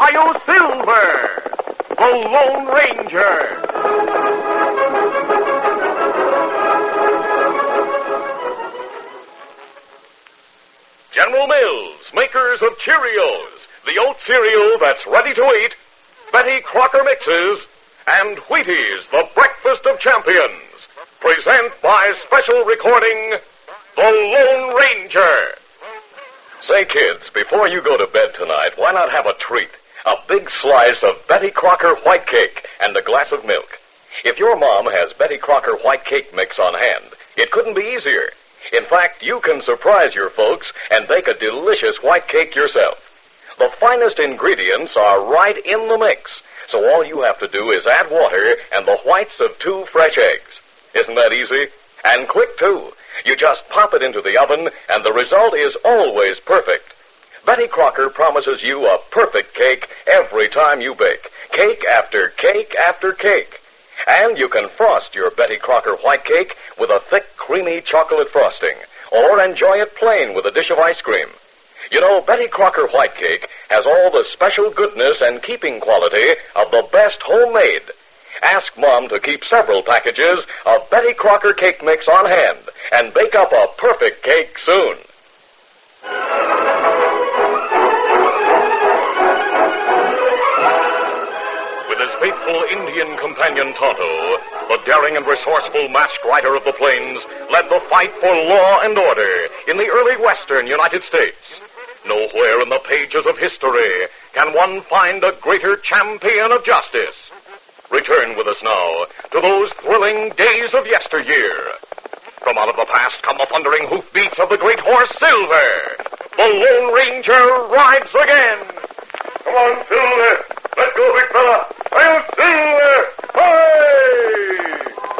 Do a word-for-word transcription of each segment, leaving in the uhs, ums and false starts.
Ohio Silver, the Lone Ranger. General Mills, makers of Cheerios, the oat cereal that's ready to eat, Betty Crocker Mixes, and Wheaties, the breakfast of champions, present by special recording, The Lone Ranger. Say, kids, before you go to bed tonight, why not have a treat? A big slice of Betty Crocker white cake and a glass of milk. If your mom has Betty Crocker white cake mix on hand, it couldn't be easier. In fact, you can surprise your folks and bake a delicious white cake yourself. The finest ingredients are right in the mix, so all you have to do is add water and the whites of two fresh eggs. Isn't that easy? And quick, too. You just pop it into the oven, and the result is always perfect. Betty Crocker promises you a perfect cake every time you bake. Cake after cake after cake. And you can frost your Betty Crocker white cake with a thick, creamy chocolate frosting, or enjoy it plain with a dish of ice cream. You know, Betty Crocker white cake has all the special goodness and keeping quality of the best homemade. Ask Mom to keep several packages of Betty Crocker cake mix on hand and bake up a perfect cake soon. With his faithful Indian companion Tonto, the daring and resourceful masked rider of the plains led the fight for law and order in the early western United States. Nowhere in the pages of history can one find a greater champion of justice. Return with us now to those thrilling days of yesteryear. From out of the past come the thundering hoofbeats of the great horse Silver. The Lone Ranger rides again. Come on, Silver. Let's go, big fella. I'll Silver. Hey!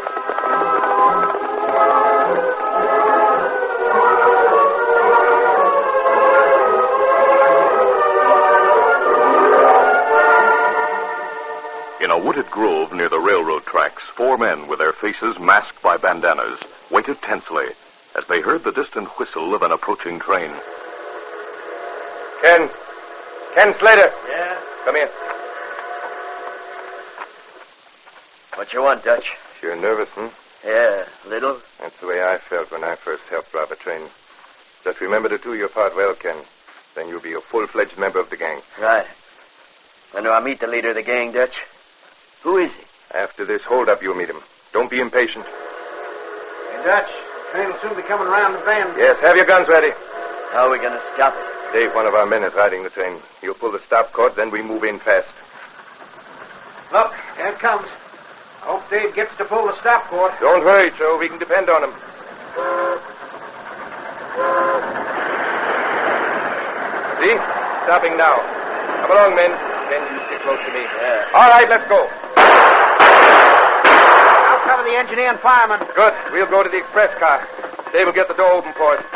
In a wooded grove near the railroad tracks, four men with their faces masked by bandanas waited tensely as they heard the distant whistle of an approaching train. Ken. Ken Slater. Yeah? Come in. What you want, Dutch? You're nervous, hmm? Yeah, little. That's the way I felt when I first helped rob a train. Just remember to do your part well, Ken. Then you'll be a full-fledged member of the gang. Right. When do I meet the leader of the gang, Dutch? Who is he? After this hold-up, you'll meet him. Don't be impatient. Hey, Dutch, the train will soon be coming around the bend. Yes, have your guns ready. How are we going to stop it? Dave, one of our men, is riding the train. You'll pull the stop cord, then we move in fast. Look, there it comes. I hope Dave gets to pull the stop cord. Don't hurry, Joe. We can depend on him. See? Stopping now. Come along, men. Ken, you stick close to me. Yeah. All right, let's go. I'll cover the engineer and fireman. Good. We'll go to the express car. Dave will get the door open for us.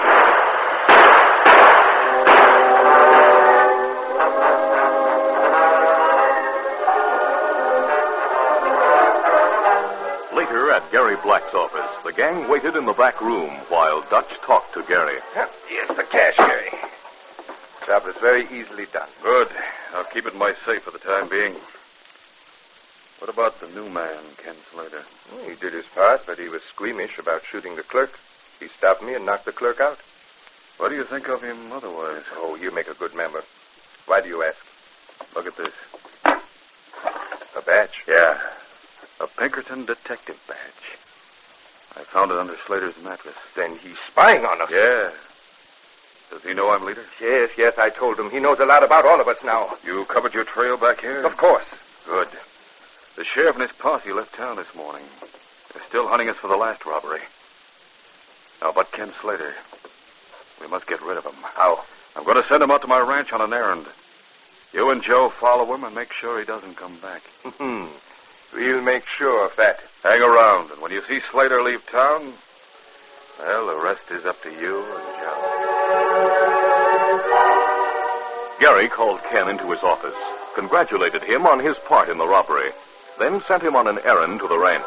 Later, at Gary Black's office, the gang waited in the back room while Dutch talked to Gary. Here's the cash, Gary. Job is very easily done. Good. I'll keep it in my safe for the time being. What about the new man, Ken Slater? He did his part, but he was squeamish about shooting the clerk. He stopped me and knocked the clerk out. What do you think of him otherwise? Oh, you make a good member. Why do you ask? Look at this. A badge? Yeah. A Pinkerton detective badge. I found it under Slater's mattress. Then he's spying on us. Yeah. Does he know I'm leader? Yes, yes, I told him. He knows a lot about all of us now. You covered your trail back here? Of course. Good. The sheriff and his posse left town this morning. They're still hunting us for the last robbery. Now, but Ken Slater, we must get rid of him. How? I'm going to send him out to my ranch on an errand. You and Joe follow him and make sure he doesn't come back. Hmm. We'll make sure of that. Hang around, and when you see Slater leave town, well, the rest is up to you and Joe. Gary called Ken into his office, congratulated him on his part in the robbery, then sent him on an errand to the ranch.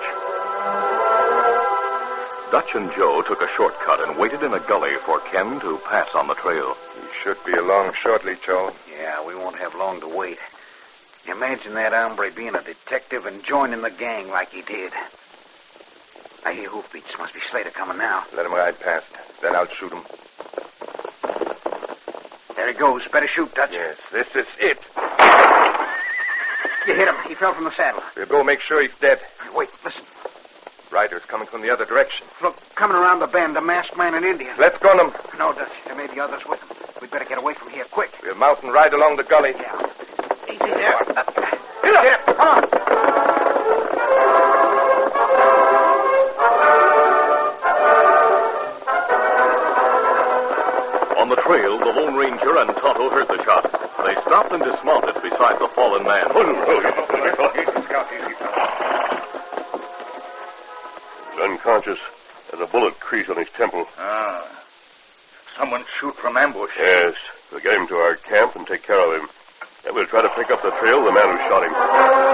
Dutch and Joe took a shortcut and waited in a gully for Ken to pass on the trail. He should be along shortly, Joe. Yeah, we won't have long to wait. Imagine that hombre being a detective and joining the gang like he did. I hear hoofbeats. Must be Slater coming now. Let him ride past. Then I'll shoot him. There he goes. Better shoot, Dutch. Yes, this is it. You hit him. He fell from the saddle. We'll go make sure he's dead. Wait, listen. Riders coming from the other direction. Look, coming around the bend, a masked man and Indian. Let's gun them. No, Dutch. There may be others with them. We'd better get away from here quick. We'll mount and ride along the gully. Yeah. Easy there. Here, come on. On the trail, the Lone Ranger and Tonto heard the shot. They stopped and dismounted beside the fallen man. He's unconscious. There's a bullet crease on his temple. Ah. Someone shoot from ambush. Yes. We'll get him to our camp and take care of him. Then we'll try to pick up the trail of the man who shot him.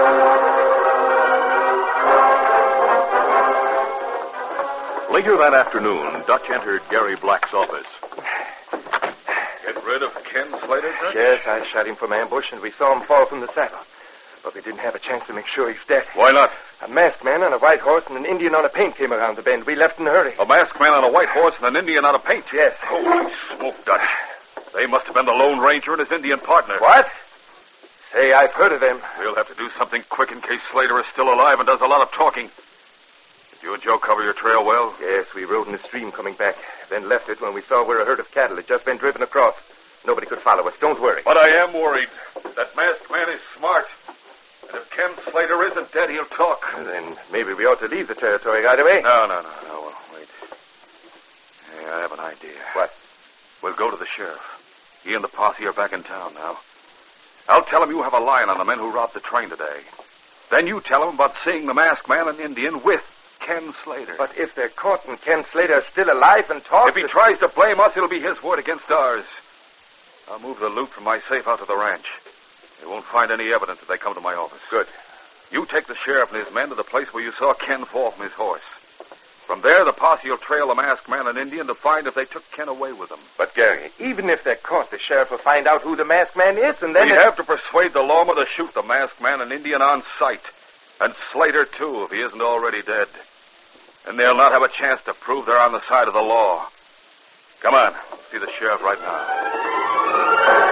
Later that afternoon, Dutch entered Gary Black's office. Get rid of Ken Slater, Dutch? Yes, I shot him from ambush, and we saw him fall from the saddle. But we didn't have a chance to make sure he's dead. Why not? A masked man on a white horse and an Indian on a paint came around the bend. We left in a hurry. A masked man on a white horse and an Indian on a paint? Yes. Holy smoke, Dutch. They must have been the Lone Ranger and his Indian partner. What? Say, I've heard of them. We'll have to do something quick in case Slater is still alive and does a lot of talking. Did you and Joe cover your trail well? Yes, we rode in the stream coming back, then left it when we saw where a herd of cattle had just been driven across. Nobody could follow us. Don't worry. But I am worried. That masked man is smart. And if Ken Slater isn't dead, he'll talk. Then maybe we ought to leave the territory right away. No, no, no, no. Well, wait. Hey, I have an idea. What? We'll go to the sheriff. He and the posse are back in town now. I'll tell him you have a line on the men who robbed the train today. Then you tell him about seeing the masked man and Indian with Ken Slater. But if they're caught and Ken Slater is still alive and talks... If he tries to blame us, it'll be his word against ours. I'll move the loot from my safe out to the ranch. They won't find any evidence if they come to my office. Good. You take the sheriff and his men to the place where you saw Ken fall from his horse. From there, the posse will trail the masked man and Indian to find if they took Ken away with them. But, Gary, even if they're caught, the sheriff will find out who the masked man is, and then... We it... have to persuade the lawman to shoot the masked man and Indian on sight. And Slater, too, if he isn't already dead. And they'll not have a chance to prove they're on the side of the law. Come on. We'll see the sheriff right now.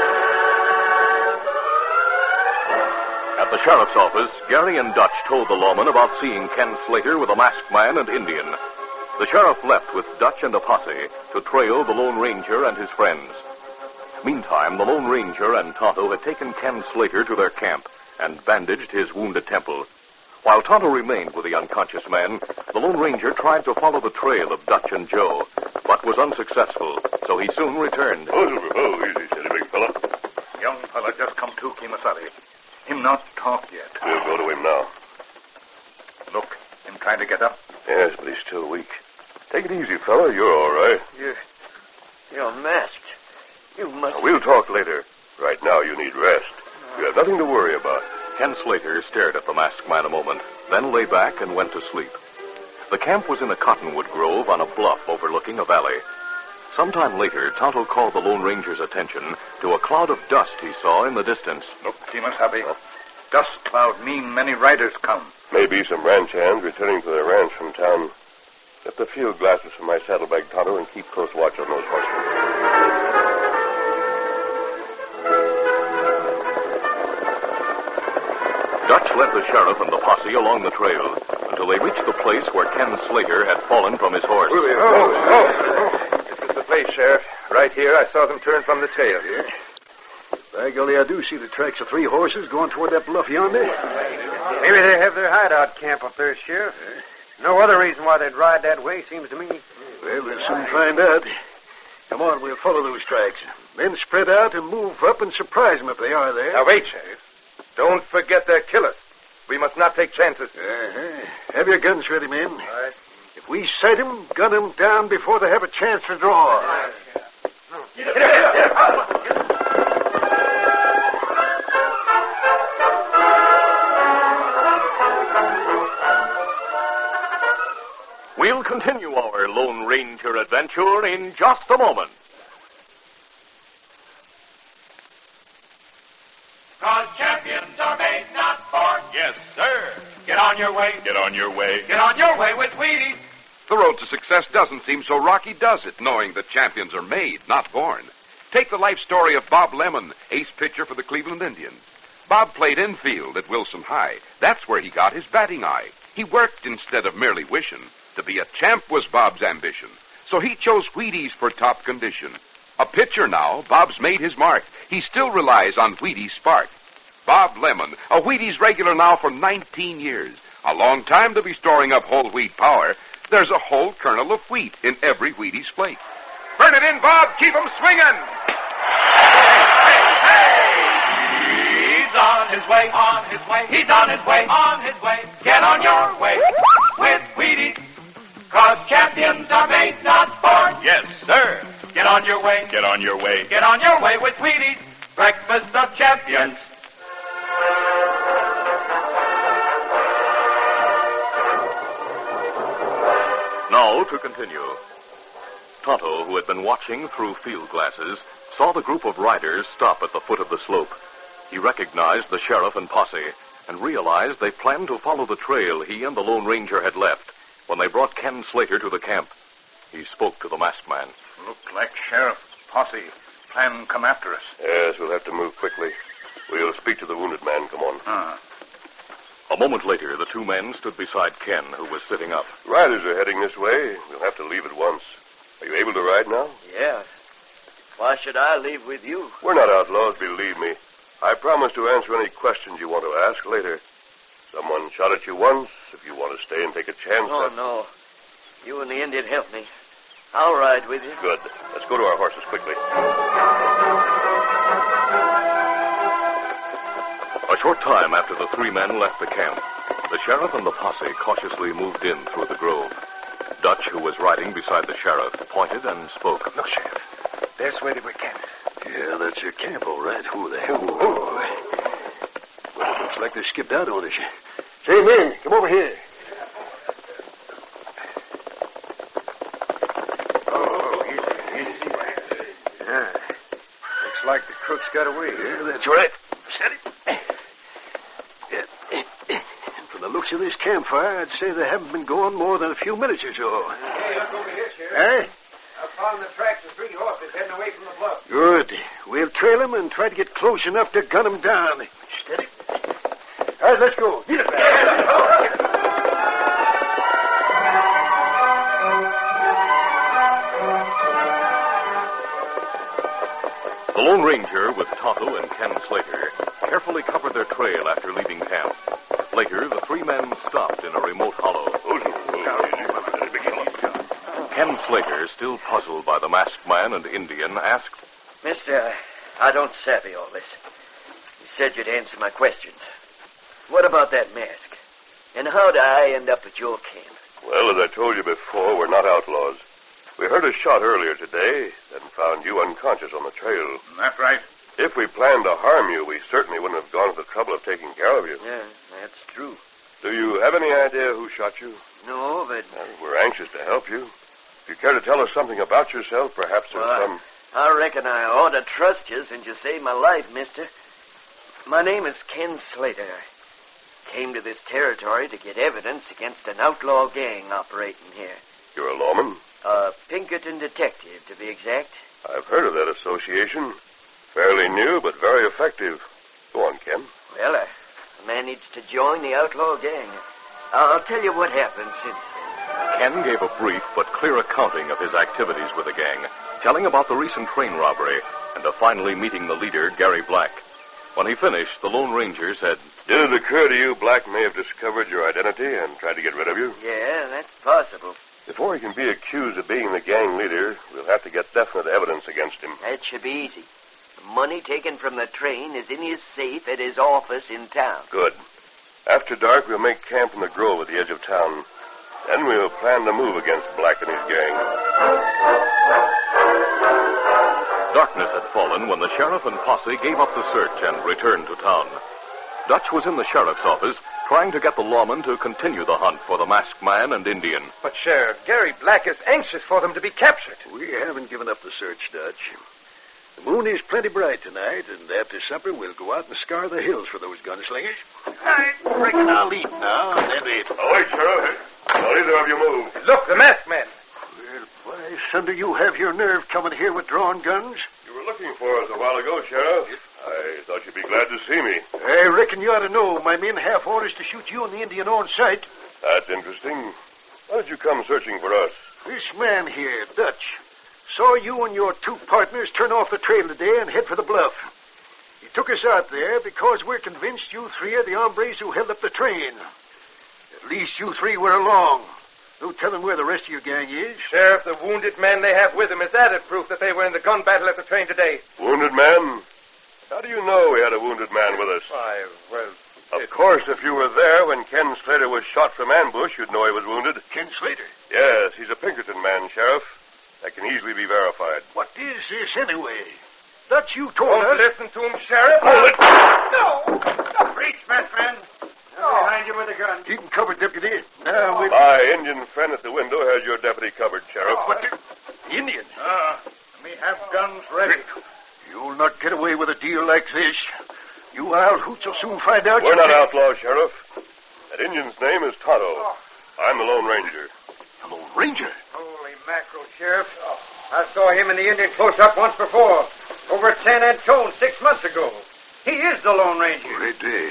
At the sheriff's office, Gary and Dutch told the lawman about seeing Ken Slater with a masked man and Indian. The sheriff left with Dutch and a posse to trail the Lone Ranger and his friends. Meantime, the Lone Ranger and Tonto had taken Ken Slater to their camp and bandaged his wounded temple. While Tonto remained with the unconscious man, the Lone Ranger tried to follow the trail of Dutch and Joe, but was unsuccessful, so he soon returned. Oh, oh, easy, steady, big fella. Young fella just come to, Kimasabi. Him not talk yet. We'll go to him now. Look, him trying to get up. Yes, but he's still weak. Take it easy, fella. You're all right. You're... You're masked. You must... Now, we'll talk later. Right now, you need rest. You have nothing to worry about. Ken Slater stared at the masked man a moment, then lay back and went to sleep. The camp was in a cottonwood grove on a bluff overlooking a valley. Sometime later, Tonto called the Lone Ranger's attention to a cloud of dust he saw in the distance. Look, Kimasabi. Dust cloud mean many riders come. Maybe some ranch hands returning to their ranch from town. Get the field glasses from my saddlebag, Tonto, and keep close watch on those horsemen. Dutch led the sheriff and the posse along the trail until they reached the place where Ken Slater had fallen from his horse. Oh, oh, oh. This is the place, Sheriff. Right here, I saw them turn from the trail. Yeah. By golly, I do see the tracks of three horses going toward that bluff yonder. Maybe they have their hideout camp up there, Sheriff. No other reason why they'd ride that way, seems to me. Well, we'll soon find out. Come on, we'll follow those tracks. Then spread out and move up and surprise them if they are there. Now, wait, Sheriff. Don't forget they're killers. We must not take chances. Uh-huh. Have your guns ready, men. All right. If we sight them, gun them down before they have a chance to draw. We'll continue our Lone Ranger adventure in just a moment. 'Cause champions are made on your way. Get on your way. Get on your way with Wheaties. The road to success doesn't seem so rocky, does it, knowing that champions are made, not born? Take the life story of Bob Lemon, ace pitcher for the Cleveland Indians. Bob played infield at Wilson High. That's where he got his batting eye. He worked instead of merely wishing. To be a champ was Bob's ambition. So he chose Wheaties for top condition. A pitcher now, Bob's made his mark. He still relies on Wheaties Spark. Bob Lemon, a Wheaties regular now for nineteen years. A long time to be storing up whole wheat power. There's a whole kernel of wheat in every Wheaties flake. Burn it in, Bob. Keep 'em swinging. He's on his way, on his way. He's on his way, on his way. Get on your way with Wheaties. Cause champions are made, not born. Yes, sir. Get on your way. Get on your way. Get on your way with Wheaties. Breakfast of champions. Now to continue. Tonto, who had been watching through field glasses, saw the group of riders stop at the foot of the slope. He recognized the sheriff and posse and realized they planned to follow the trail he and the Lone Ranger had left when they brought Ken Slater to the camp. He spoke to the masked man. Look like sheriff's posse plan to come after us. Yes, we'll have to move quickly. We'll speak to the wounded man. Come on. Huh. A moment later, the two men stood beside Ken, who was sitting up. Riders are heading this way. We'll have to leave at once. Are you able to ride now? Yeah. Why should I leave with you? We're not outlaws, believe me. I promise to answer any questions you want to ask later. Someone shot at you once. If you want to stay and take a chance... Oh, that's... no. You and the Indian help me. I'll ride with you. Good. Let's go to our horses quickly. A short time after the three men left the camp, the sheriff and the posse cautiously moved in through the grove. Dutch, who was riding beside the sheriff, pointed and spoke. Look, Sheriff. There's where they were camped. Yeah, that's your camp, all right. Who the hell? Oh. Well, it looks like they skipped out on us. Say, men, come over here. Oh, easy, easy. Yeah. Looks like the crooks got away. Yeah, that's right. Steady. Yeah. From the looks of this campfire, I'd say they haven't been gone more than a few minutes or so. Hey, look over here, Sheriff. Eh? I found the tracks of three horses heading away from the bluff. Good. We'll trail them and try to get close enough to gun them down. Steady. All right, let's go. Get it back. The Lone Ranger, with Tonto and Ken Slater, carefully covered their trail after leaving camp. Later, the three men stopped in a remote hollow. Ken Slater, still puzzled by the masked man and Indian, asked, Mister, I don't savvy all this. You said you'd answer my questions. What about that mask? And how'd I end up at your camp? Well, as I told you before, we're not outlaws. We heard a shot earlier today, then found you unconscious on the trail. That's right. If we planned to harm you, we certainly wouldn't have gone to the trouble of taking care of you. Yeah, that's true. Do you have any idea who shot you? No, but... Well, we're anxious to help you. If you care to tell us something about yourself, perhaps there's well, some... I reckon I ought to trust you since you saved my life, mister. My name is Ken Slater. I came to this territory to get evidence against an outlaw gang operating here. You're a lawman? A Pinkerton detective, to be exact. I've heard of that association. Fairly new, but very effective. Go on, Ken. Well, I managed to join the outlaw gang. I'll tell you what happened since then. Ken gave a brief but clear accounting of his activities with the gang, telling about the recent train robbery and of finally meeting the leader, Gary Black. When he finished, the Lone Ranger said, Did it occur to you Black may have discovered your identity and tried to get rid of you? Yeah, that's possible. Before he can be accused of being the gang leader, we'll have to get definite evidence against him. That should be easy. The money taken from the train is in his safe at his office in town. Good. After dark, we'll make camp in the grove at the edge of town. Then we'll plan to move against Black and his gang. Darkness had fallen when the sheriff and posse gave up the search and returned to town. Dutch was in the sheriff's office trying to get the lawman to continue the hunt for the masked man and Indian. But, Sheriff, Gary Black is anxious for them to be captured. We haven't given up the search, Dutch. The moon is plenty bright tonight, and after supper we'll go out and scour the hills for those gunslingers. I reckon I'll eat now, and then it. Oh, wait, Sheriff. Don't either of you move. Look, the masked man. Well, why, son, do you have your nerve coming here with drawn guns? You were looking for us a while ago, Sheriff. I thought you'd be glad to see me. I reckon you ought to know my men have orders to shoot you and the Indian on sight. That's interesting. Why did you come searching for us? This man here, Dutch, saw you and your two partners turn off the trail today and head for the bluff. He took us out there because we're convinced you three are the hombres who held up the train. At least you three were along. No telling where the rest of your gang is. Sheriff, the wounded man they have with them is added proof that they were in the gun battle at the train today. Wounded man? How do you know we had a wounded man with us? Why, well... Of it... course, if you were there when Ken Slater was shot from ambush, you'd know he was wounded. Ken Slater? Yes, he's a Pinkerton man, Sheriff. That can easily be verified. What is this, anyway? Dutch, you told Don't us... listen to him, Sheriff. Hold it! No! Don't reach, my friend. No. Behind you with a gun. Keep him covered, deputy. Now, we... My Indian friend at the window has your deputy covered, Sheriff. What the... Indian? Ah, uh, we have guns ready. You'll not get away with a deal like this. You wild hoots will soon find out... We're not outlaws, Sheriff. That Indian's name is Tonto. Oh. I'm the Lone Ranger. The Lone Ranger? Holy mackerel, Sheriff. Oh. I saw him and the Indian close up once before. Over at San Antone six months ago. He is the Lone Ranger. Great day.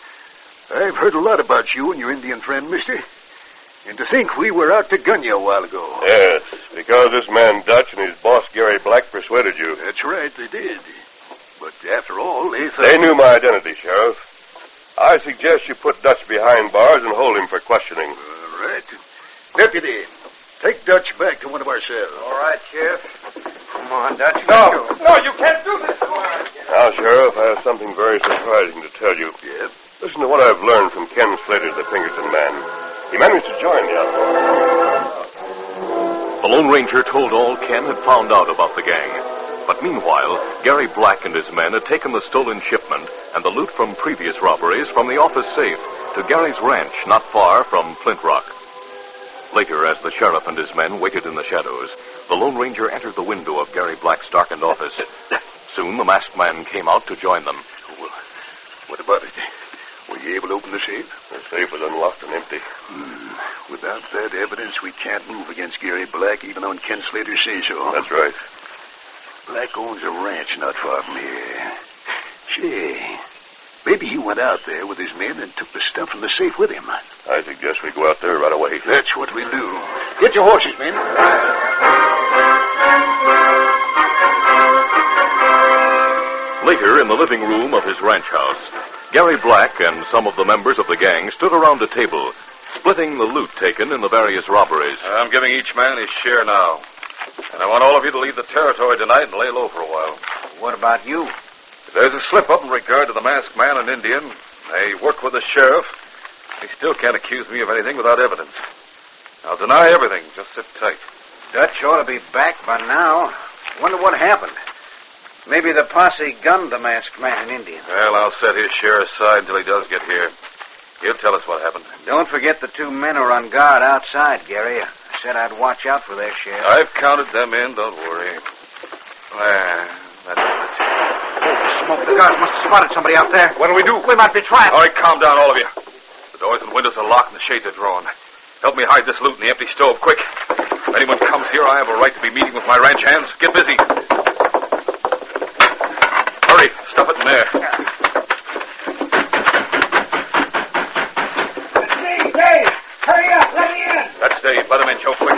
I've heard a lot about you and your Indian friend, mister. And to think we were out to gun you a while ago. Yes, because this man Dutch and his boss Gary Black persuaded you. That's right, they did. But after all, they thought... They knew my identity, Sheriff. I suggest you put Dutch behind bars and hold him for questioning. All right. Deputy, take Dutch back to one of our cells. All right, Sheriff. Come on, Dutch. No, no, you can't do this. Now, Sheriff, I have something very surprising to tell you. Yes? Listen to what I've learned from Ken Slater, the Pinkerton man. He managed to join the outlaws. The Lone Ranger told all Ken had found out about the gang. But meanwhile, Gary Black and his men had taken the stolen shipment and the loot from previous robberies from the office safe to Gary's ranch not far from Flint Rock. Later, as the sheriff and his men waited in the shadows, the Lone Ranger entered the window of Gary Black's darkened office. Soon, the masked man came out to join them. Well, what about it? Were you able to open the safe? The safe was unlocked and empty. Hmm. Without that evidence, we can't move against Gary Black, even on Ken Slater's say-so. That's right. Black owns a ranch not far from here. Gee, maybe he went out there with his men and took the stuff from the safe with him. I suggest we go out there right away. That's what we'll do. Get your horses, men. Later, in the living room of his ranch house, Gary Black and some of the members of the gang stood around a table, splitting the loot taken in the various robberies. I'm giving each man his share now. And I want all of you to leave the territory tonight and lay low for a while. What about you? If there's a slip-up in regard to the masked man and Indian, they work with the sheriff. They still can't accuse me of anything without evidence. I'll deny everything. Just sit tight. Dutch ought to be back by now. Wonder what happened. Maybe the posse gunned the masked man and Indian. Well, I'll set his share aside until he does get here. He'll tell us what happened. Don't forget the two men are on guard outside, Gary. I said I'd watch out for their share. I've counted them in, don't worry. Ah, that's the two. Oh, smoke. The guards must have spotted somebody out there. What do we do? We might be trapped. All right, calm down, all of you. The doors and windows are locked and the shades are drawn. Help me hide this loot in the empty stove, quick. If anyone comes here, I have a right to be meeting with my ranch hands. Get busy. Hurry, stuff it in there. Dave, Dave, hurry up, let me in. That's Dave. Let him in, Joe, quick.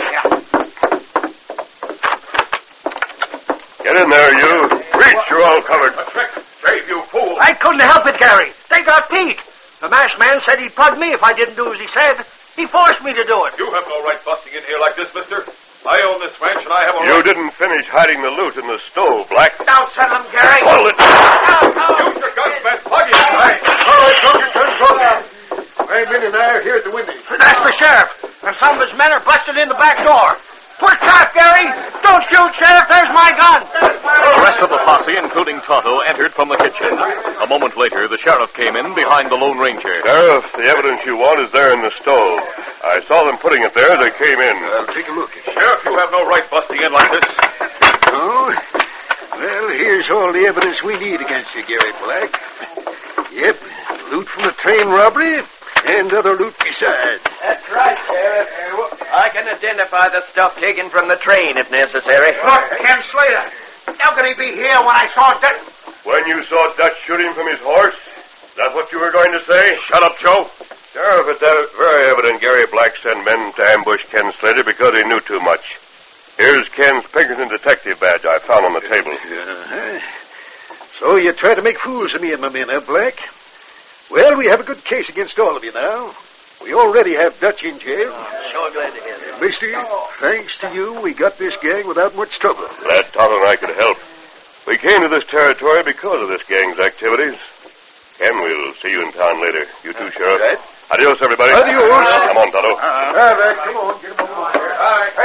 Get in there, you. Reach, you're all covered. A trick. Dave, you fool. I couldn't help it, Gary. They got Pete. The masked man said he'd plug me if I didn't do as he said. He forced me to do it. You have no right busting in here like this, mister. I own this ranch and I have a You right... didn't finish hiding the loot in the stove, Black. Don't settle him, Gary. Hold it. Use your guns, man. Plug him. Right. All right, soldier, turn soldier. My men and I are here at the window. That's the sheriff. And some of his men are busted in the back door. Push trap, Gary. Don't shoot, Sheriff. There's my gun. The rest of the posse, including Tonto, entered from the kitchen. A moment later, the sheriff came in behind the Lone Ranger. Sheriff, the evidence you want is there in the stove. I saw them putting it there as they came in. I'll take a look. Sheriff, you have no right busting in like this. Oh? Well, here's all the evidence we need against you, Gary Black. Yep, loot from the train robbery and other loot besides. That's right, Sheriff. I can identify the stuff taken from the train if necessary. Look, Ken Slater. How could he be here when I saw Dutch? When you saw Dutch shooting from his horse? Is that what you were going to say? Shut up, Joe. Sheriff, it's ev- very evident Gary Black sent men to ambush Ken Slater because he knew too much. Here's Ken's Pinkerton detective badge I found on the table. Uh-huh. So you try to make fools of me and my men, huh, Black? Well, we have a good case against all of you now. We already have Dutch in jail. Oh, sure glad to hear that. Mister, thanks to you, we got this gang without much trouble. Glad Tonto and I could help. We came to this territory because of this gang's activities. Ken, we'll see you in town later. You too, Sheriff. Right. Adios, everybody. Adios. Come on, Tonto. Uh-huh. All right, come on, get him on. All right,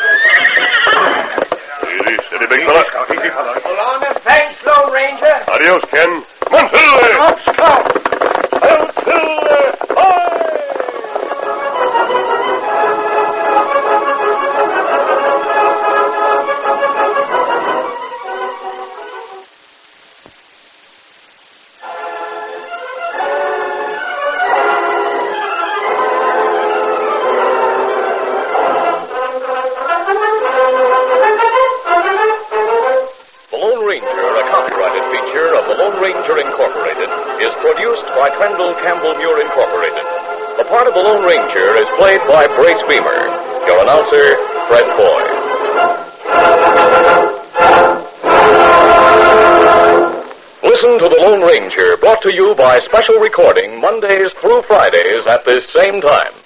Easy, steady, big fella. So long and thanks, Lone Ranger. Adios, Ken. Come on, Silver. Let's go. Help, Silver. Hoy! Is produced by Trendle Campbell Muir Incorporated. The part of the Lone Ranger is played by Brace Beamer. Your announcer, Fred Foy. Listen to the Lone Ranger, brought to you by special recording Mondays through Fridays at this same time.